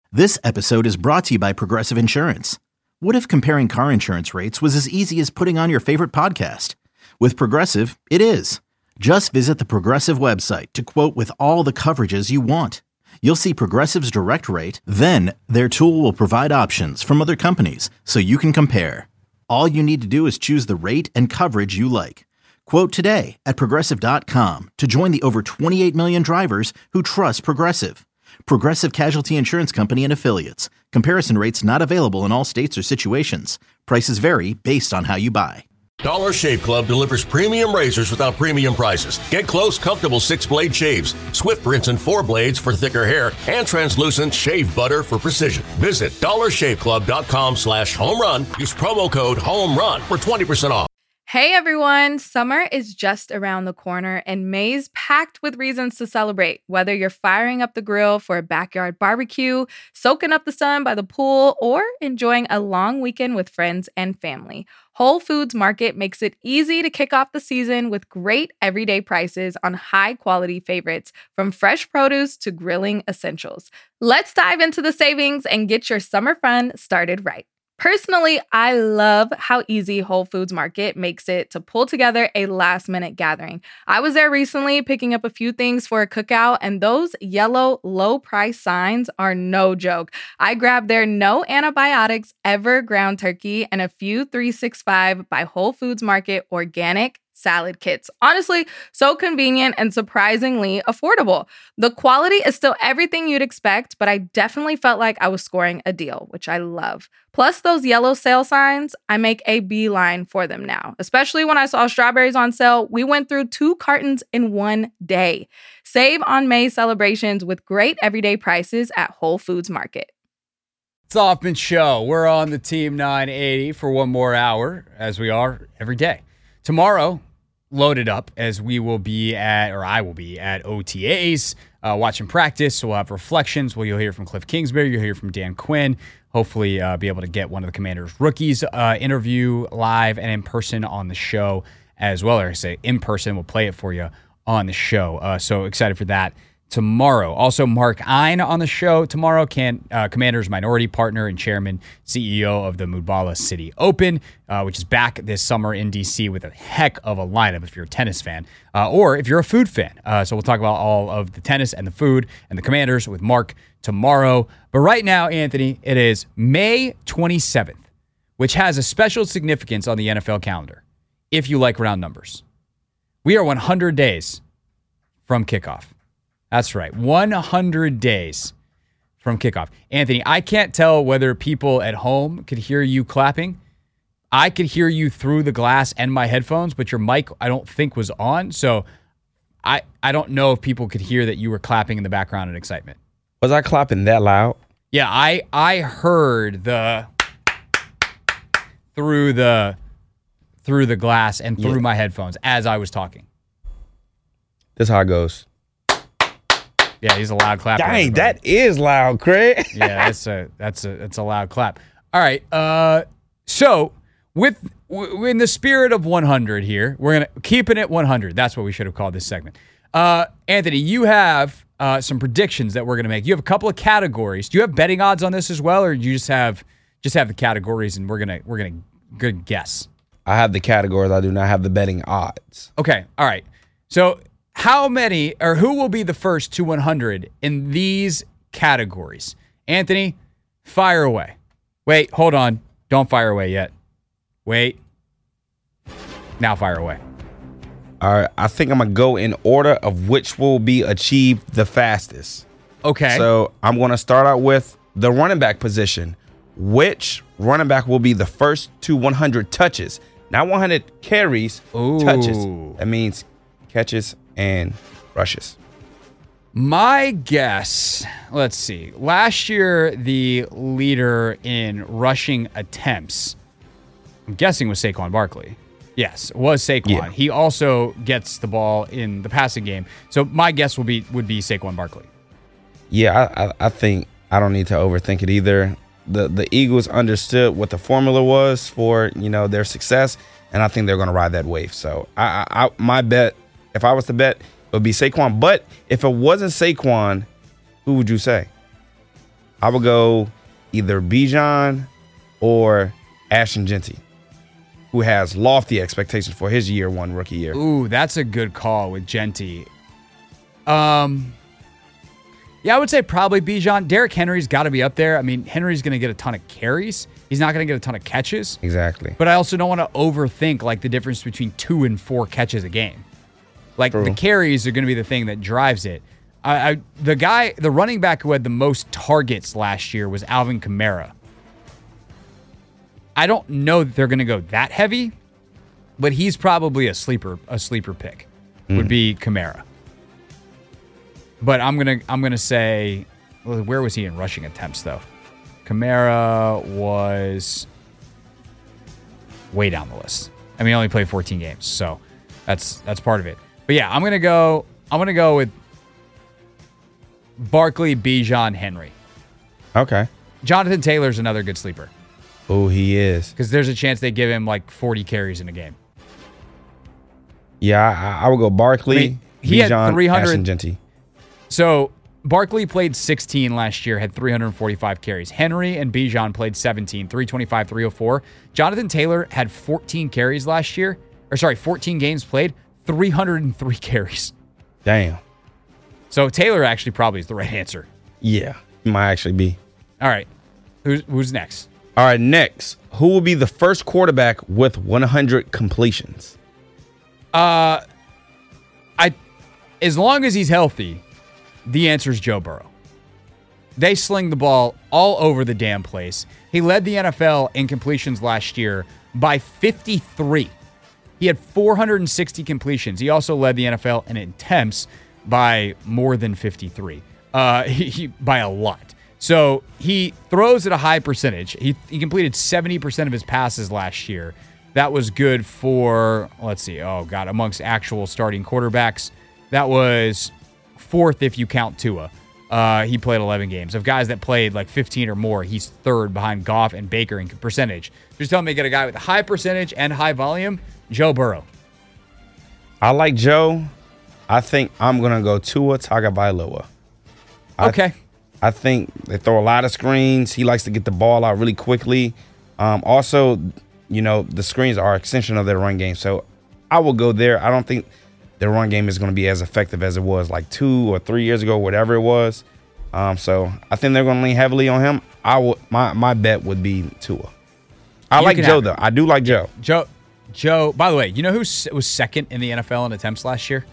This episode is brought to you by Progressive Insurance. What if comparing car insurance rates was as easy as putting on your favorite podcast? With Progressive, it is. Just visit the Progressive website to quote with all the coverages you want. You'll see Progressive's direct rate, then their tool will provide options from other companies so you can compare. All you need to do is choose the rate and coverage you like. Quote today at Progressive.com to join the over 28 million drivers who trust Progressive. Progressive Casualty Insurance Company and Affiliates. Comparison rates not available in all states or situations. Prices vary based on how you buy. Dollar Shave Club delivers premium razors without premium prices. Get close, comfortable 6-blade shaves, swift rinse and 4 blades for thicker hair, and translucent shave butter for precision. Visit dollarshaveclub.com/home run. Use promo code HOMERUN for 20% off. Hey everyone, summer is just around the corner and May's packed with reasons to celebrate. Whether you're firing up the grill for a backyard barbecue, soaking up the sun by the pool, or enjoying a long weekend with friends and family, Whole Foods Market makes it easy to kick off the season with great everyday prices on high-quality favorites, from fresh produce to grilling essentials. Let's dive into the savings and get your summer fun started right. Personally, I love how easy Whole Foods Market makes it to pull together a last-minute gathering. I was there recently picking up a few things for a cookout, and those yellow low-price signs are no joke. I grabbed their no antibiotics ever ground turkey and a few 365 by Whole Foods Market organic salad kits. Honestly, so convenient and surprisingly affordable. The quality is still everything you'd expect, but I definitely felt like I was scoring a deal, which I love. Plus those yellow sale signs, I make a beeline for them now. Especially when I saw strawberries on sale, we went through 2 cartons in one day. Save on May celebrations with great everyday prices at Whole Foods Market. It's the Hoffman Show. We're on the Team 980 for one more hour, as we are every day. Tomorrow, loaded up, as we will be at, or I will be at OTAs, watching practice. So we'll have reflections. Well, you'll hear from Cliff Kingsbury. You'll hear from Dan Quinn. Hopefully be able to get one of the Commanders' rookies interview live and in person on the show as well. Or I say in person, we'll play it for you on the show. So excited for that tomorrow. Also, Mark Ein on the show tomorrow, Commanders minority partner and chairman, CEO of the Mubala City Open, which is back this summer in D.C. with a heck of a lineup if you're a tennis fan or if you're a food fan. So we'll talk about all of the tennis and the food and the Commanders with Mark tomorrow. But right now, Anthony, it is May 27th, which has a special significance on the NFL calendar, if you like round numbers. We are 100 days from kickoff. That's right, 100 days from kickoff. Anthony, I can't tell whether people at home could hear you clapping. I could hear you through the glass and my headphones, but your mic, I don't think, was on. So I don't know if people could hear that you were clapping in the background in excitement. Was I clapping that loud? Yeah, I heard the through the glass and through my headphones as I was talking. That's how it goes. Yeah, he's a loud clapper. Dang, that is loud, Craig. Yeah, that's a loud clap. All right. So in the spirit of 100 here, we're gonna keeping it 100. That's what we should have called this segment. Anthony, you have some predictions that we're gonna make. You have a couple of categories. Do you have betting odds on this as well, or do you just have the categories and we're gonna guess? I have the categories. I do not have the betting odds. Okay. All right. So how many, or who will be the first to 100 in these categories? Anthony, fire away. Wait, hold on. Don't fire away yet. Wait. Now fire away. All right. I think I'm going to go in order of which will be achieved the fastest. Okay. So I'm going to start out with the running back position. Which running back will be the first to 100 touches? Not 100 carries, touches. That means catches and rushes. My guess, let's see. Last year, the leader in rushing attempts, I'm guessing, was Saquon Barkley. Yes, it was Saquon. Yeah. He also gets the ball in the passing game. So my guess would be Saquon Barkley. Yeah, I think I don't need to overthink it either. The Eagles understood what the formula was for, their success, and I think they're going to ride that wave. So my bet, if I was to bet, it would be Saquon. But if it wasn't Saquon, who would you say? I would go either Bijan or Ashton Jeanty, who has lofty expectations for his year one rookie year. Ooh, that's a good call with Jeanty. Yeah, I would say probably Bijan. Derrick Henry's got to be up there. I mean, Henry's going to get a ton of carries. He's not going to get a ton of catches. Exactly. But I also don't want to overthink like the difference between 2 and 4 catches a game. Like True. the carries are going to be the thing that drives it. The running back who had the most targets last year was Alvin Kamara. I don't know that they're going to go that heavy, but he's probably a sleeper pick. Would be Kamara. But I'm gonna say, well, where was he in rushing attempts though? Kamara was way down the list. I mean, he only played 14 games, so that's part of it. But yeah, I'm gonna go with Barkley, Bijan, Henry. Okay. Jonathan Taylor's another good sleeper Oh, he is. because there's a chance they give him like 40 carries in a game. Yeah, I would go Barkley, I mean, he had Bijan, 300 Ashton Jeanty. So Barkley played 16 last year, had 345 carries. Henry and Bijan played 17, 325, 304. Jonathan Taylor had 14 carries last year. 14 games played, 303 carries. Damn. So Taylor actually probably is the right answer. Yeah, he might actually be. All right. Who's next? All right, next. Who will be the first quarterback with 100 completions? As long as he's healthy, the answer is Joe Burrow. They sling the ball all over the damn place. He led the NFL in completions last year by 53. He had 460 completions. He also led the NFL in attempts by more than 53. By a lot. So he throws at a high percentage. He completed 70% of his passes last year. That was good for, amongst actual starting quarterbacks. That was 4th if you count Tua. He played 11 games. Of guys that played like 15 or more, he's 3rd behind Goff and Baker in percentage. Just telling me get a guy with a high percentage and high volume, Joe Burrow. I like Joe. I think I'm going to go Tua Tagovailoa. Okay. I think they throw a lot of screens. He likes to get the ball out really quickly. Also, the screens are an extension of their run game. So I will go there. I don't think their run game is going to be as effective as it was like 2 or 3 years ago, whatever it was. So I think they're going to lean heavily on him. My bet would be Tua. I like Joe, though. I do like Joe. Joe, by the way, you know who was 2nd in the NFL in attempts last year?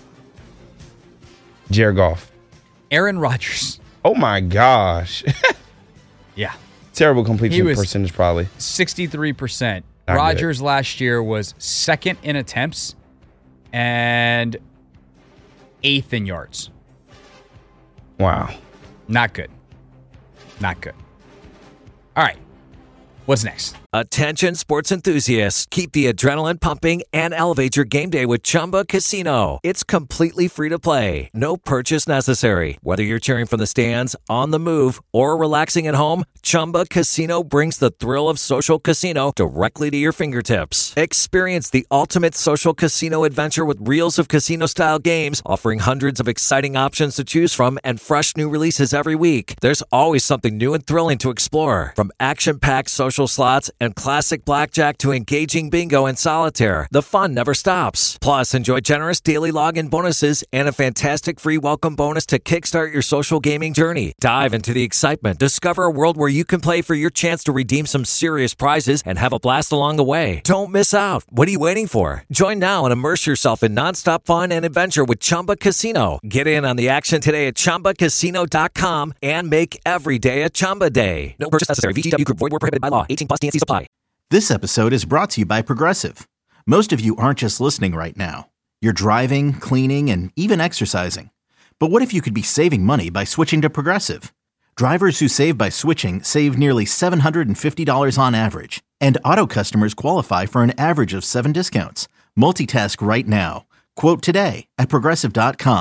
Jared Goff. Aaron Rodgers. Oh, my gosh. Yeah. Terrible completion percentage, probably. 63%. Not Rodgers last year was 2nd in attempts and 8th in yards. Wow. Not good. Not good. All right. What's next? Attention sports enthusiasts. Keep the adrenaline pumping and elevate your game day with Chumba Casino. It's completely free to play. No purchase necessary. Whether you're cheering from the stands, on the move, or relaxing at home, Chumba Casino brings the thrill of social casino directly to your fingertips. Experience the ultimate social casino adventure with reels of casino-style games, offering hundreds of exciting options to choose from and fresh new releases every week. There's always something new and thrilling to explore. From action-packed social slots and classic blackjack to engaging bingo and solitaire, the fun never stops. Plus, enjoy generous daily login bonuses and a fantastic free welcome bonus to kickstart your social gaming journey. Dive into the excitement. Discover a world where you can play for your chance to redeem some serious prizes and have a blast along the way. Don't miss out. What are you waiting for? Join now and immerse yourself in nonstop fun and adventure with Chumba Casino. Get in on the action today at ChumbaCasino.com and make every day a Chumba day. No purchase necessary. VGW Group. Void where prohibited by law. 18+ TNC supply. This episode is brought to you by Progressive. Most of you aren't just listening right now. You're driving, cleaning, and even exercising. But what if you could be saving money by switching to Progressive? Drivers who save by switching save nearly $750 on average. And auto customers qualify for an average of 7 discounts. Multitask right now. Quote today at Progressive.com.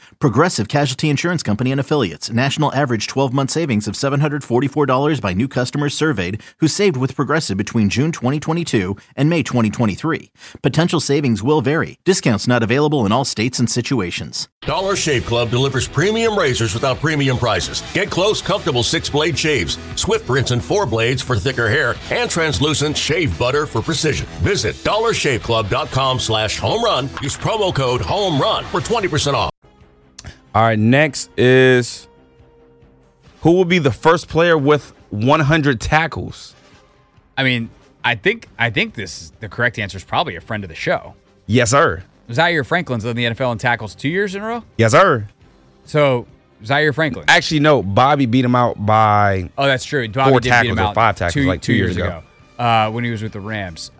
Progressive Casualty Insurance Company and Affiliates. National average 12-month savings of $744 by new customers surveyed who saved with Progressive between June 2022 and May 2023. Potential savings will vary. Discounts not available in all states and situations. Dollar Shave Club delivers premium razors without premium prices. Get close, comfortable 6-blade shaves, Swift rinse and 4 blades for thicker hair, and translucent shave butter for precision. Visit dollarshaveclub.com/home run. Use promo code HOMERUN for 20% off. All right, next is who will be the first player with 100 tackles? I mean, I think the correct answer is probably a friend of the show. Yes, sir. Zaire Franklin's led the NFL in tackles 2 years in a row. Yes, sir. So Zaire Franklin. Actually, no. Bobby beat him out by that's true. Bobby 4 did tackles beat him or out 5 tackles like 2 years ago. When he was with the Rams.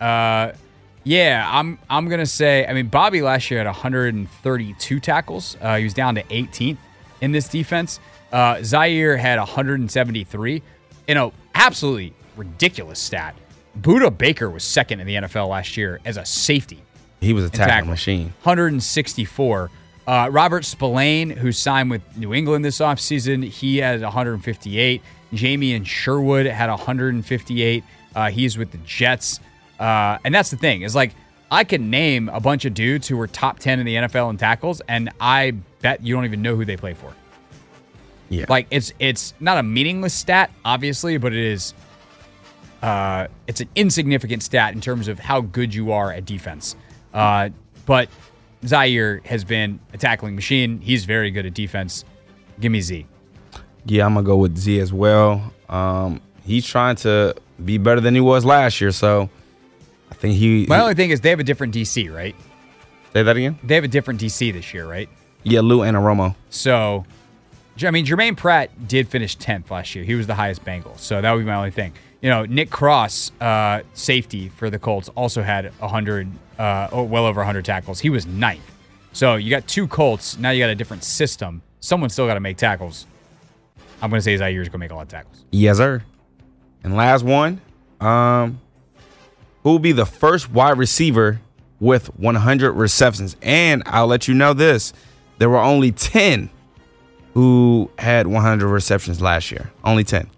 I'm gonna say. I mean, Bobby last year had 132 tackles. He was down to 18th in this defense. Zaire had 173. Absolutely ridiculous stat. Budda Baker was second in the NFL last year as a safety. He was a tackle machine. 164. Robert Spillane, who signed with New England this offseason, he had 158. Jamie Sherwood had 158. He's with the Jets. And that's the thing, is like, I can name a bunch of dudes who were top 10 in the NFL in tackles, and I bet you don't even know who they play for. Yeah. Like, it's not a meaningless stat, obviously, but it is it's an insignificant stat in terms of how good you are at defense. But Zaire has been a tackling machine. He's very good at defense. Give me Z. Yeah, I'm going to go with Z as well. He's trying to be better than he was last year, so I think My only thing is they have a different DC, right? Say that again? They have a different DC this year, right? Yeah, Lou Anarumo. So, I mean, Jermaine Pratt did finish 10th last year. He was the highest Bengal, so that would be my only thing. Nick Cross, safety for the Colts, also had 100, well over 100 tackles. He was 9th. So you got 2 Colts. Now you got a different system. Someone's still got to make tackles. I'm going to say Zaire's going to make a lot of tackles. Yes, sir. And last one, who will be the first wide receiver with 100 receptions? And I'll let you know this. There were only 10 who had 100 receptions last year. Only 10.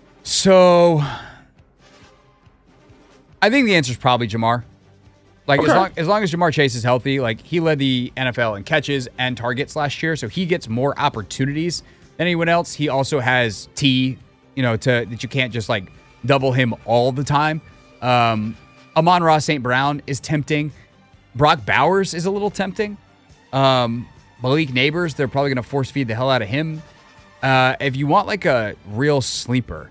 So I think the answer is probably Jamar. Like, okay. as long as Jamar Chase is healthy, like, he led the NFL in catches and targets last year, so he gets more opportunities than anyone else. He also has that you can't just like double him all the time. Amon-Ra St. Brown is tempting. Brock Bowers is a little tempting. Malik Neighbors, they're probably going to force feed the hell out of him. If you want like a real sleeper,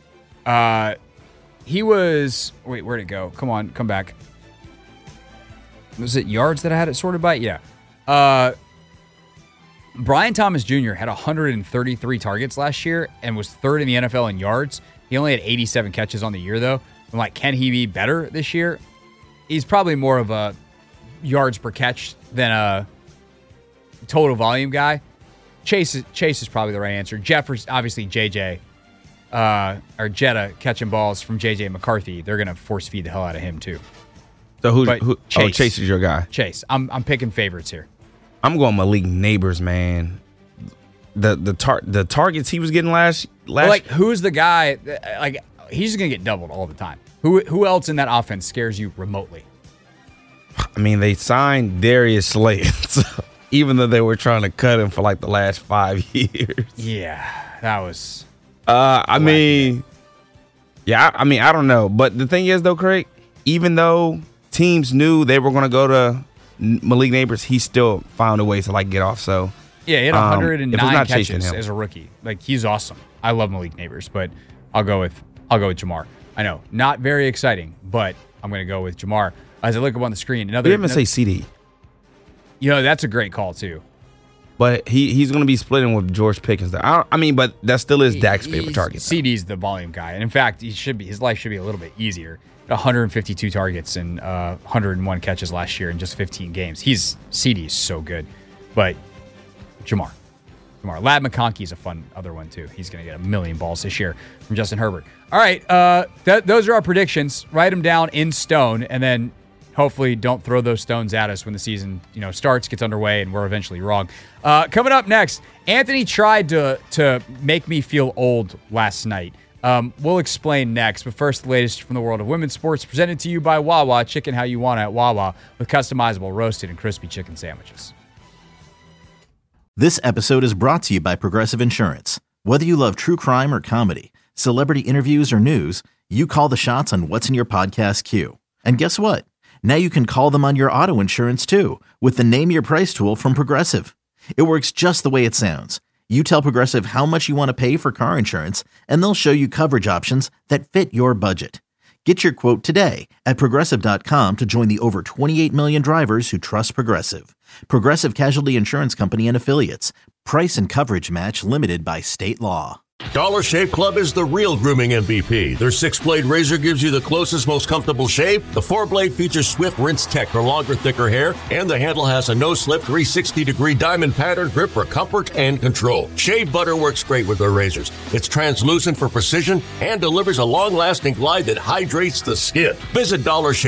he was... Wait, where'd it go? Come on, come back. Was it yards that I had it sorted by? Yeah. Brian Thomas Jr. had 133 targets last year and was 3rd in the NFL in yards. He only had 87 catches on the year, though. I'm like, can he be better this year? He's probably more of a yards per catch than a total volume guy. Chase is probably the right answer. Jeffers, obviously, JJ, or Jetta catching balls from JJ McCarthy. They're going to force feed the hell out of him, too. So Chase is your guy. Chase. I'm picking favorites here. I'm going Malik Neighbors, man. The targets he was getting last like, who's the guy? Like, he's just gonna get doubled all the time. Who else in that offense scares you remotely? I mean, they signed Darius Slade, even though they were trying to cut him for like the last 5 years. Yeah, that was. I mean, I don't know, but the thing is, though, Craig, even though teams knew they were going to go to Malik Neighbors, he still found a way to like get off. So yeah, he had 109 catches as a rookie. Like, he's awesome. I love Malik Neighbors, but I'll go with Jamar. I know, not very exciting, but I'm going to go with Jamar. As I look up on the screen, we didn't say CD. That's a great call too. But he's going to be splitting with George Pickens. But that still is Dak's favorite target. CD's the volume guy, and in fact, his life should be a little bit easier. 152 targets and 101 catches last year in just 15 games. CD's so good, but Jamar. Lad McConkey is a fun other one too. He's going to get 1 million balls this year from Justin Herbert. All right, those are our predictions. Write them down in stone, and then hopefully don't throw those stones at us when the season starts, gets underway, and we're eventually wrong. Coming up next, Anthony tried to make me feel old last night. We'll explain next, but first, the latest from the world of women's sports, presented to you by Wawa. Chicken how you want it at Wawa, with customizable roasted and crispy chicken sandwiches. This episode is brought to you by Progressive Insurance. Whether you love true crime or comedy, celebrity interviews or news, you call the shots on what's in your podcast queue. And guess what? Now you can call them on your auto insurance too, with the Name Your Price tool from Progressive. It works just the way it sounds. You tell Progressive how much you want to pay for car insurance, and they'll show you coverage options that fit your budget. Get your quote today at Progressive.com to join the over 28 million drivers who trust Progressive. Progressive Casualty Insurance Company and Affiliates. Price and coverage match limited by state law. Dollar Shave Club is the real grooming MVP. Their 6-blade razor gives you the closest, most comfortable shave. The 4-blade features Swift Rinse Tech for longer, thicker hair, and the handle has a no-slip 360-degree diamond pattern grip for comfort and control. Shave butter works great with their razors. It's translucent for precision and delivers a long-lasting glide that hydrates the skin. Visit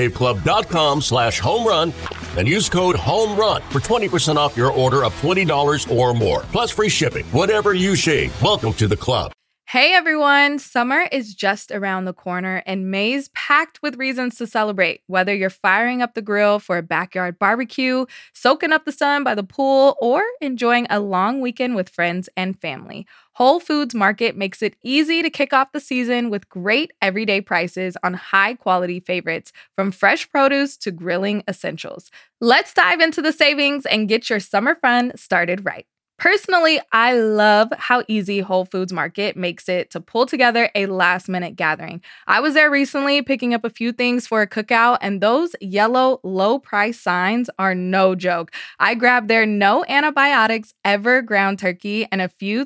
DollarShaveClub.com/homerun and use code HOMERUN for 20% off your order of $20 or more. Plus free shipping. Whatever you shave, welcome to the club. Hey everyone, summer is just around the corner and May's packed with reasons to celebrate. Whether you're firing up the grill for a backyard barbecue, soaking up the sun by the pool, or enjoying a long weekend with friends and family, Whole Foods Market makes it easy to kick off the season with great everyday prices on high-quality favorites, from fresh produce to grilling essentials. Let's dive into the savings and get your summer fun started right. Personally, I love how easy Whole Foods Market makes it to pull together a last-minute gathering. I was there recently picking up a few things for a cookout, and those yellow low-price signs are no joke. I grabbed their no antibiotics ever ground turkey and a few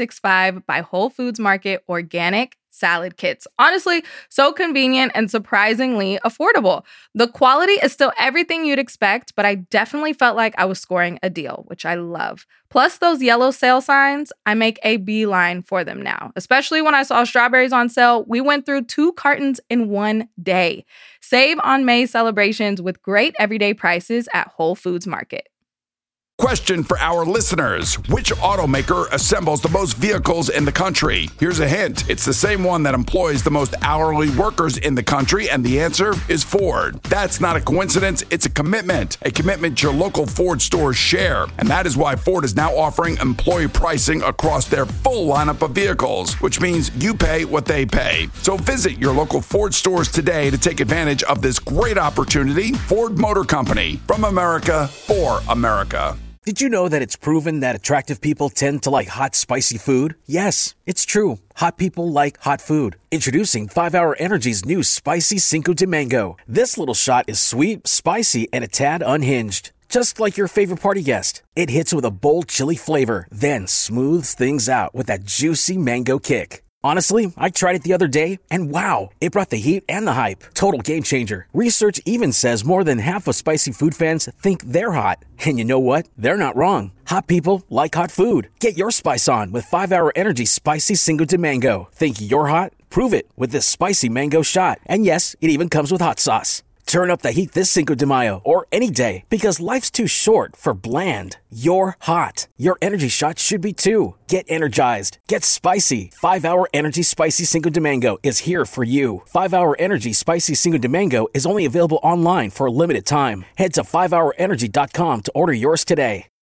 365 by Whole Foods Market organic salad kits. Honestly, so convenient and surprisingly affordable. The quality is still everything you'd expect, but I definitely felt like I was scoring a deal, which I love. Plus those yellow sale signs, I make a beeline for them now. Especially when I saw strawberries on sale, we went through 2 cartons in one day. Save on May celebrations with great everyday prices at Whole Foods Market. Question for our listeners. Which automaker assembles the most vehicles in the country? Here's a hint. It's the same one that employs the most hourly workers in the country, and the answer is Ford. That's not a coincidence. It's a commitment your local Ford stores share. And that is why Ford is now offering employee pricing across their full lineup of vehicles, which means you pay what they pay. So visit your local Ford stores today to take advantage of this great opportunity. Ford Motor Company, from America for America. Did you know that it's proven that attractive people tend to like hot, spicy food? Yes, it's true. Hot people like hot food. Introducing 5-Hour Energy's new Spicy Cinco de Mango. This little shot is sweet, spicy, and a tad unhinged. Just like your favorite party guest. It hits with a bold chili flavor, then smooths things out with that juicy mango kick. Honestly, I tried it the other day, and wow, it brought the heat and the hype. Total game changer. Research even says more than half of spicy food fans think they're hot. And you know what? They're not wrong. Hot people like hot food. Get your spice on with 5-Hour Energy Spicy Cinco de Mango. Think you're hot? Prove it with this spicy mango shot. And yes, it even comes with hot sauce. Turn up the heat this Cinco de Mayo or any day, because life's too short for bland. You're hot. Your energy shot should be too. Get energized. Get spicy. 5-Hour Energy Spicy Cinco de Mango is here for you. 5-Hour Energy Spicy Cinco de Mango is only available online for a limited time. Head to 5hourenergy.com to order yours today.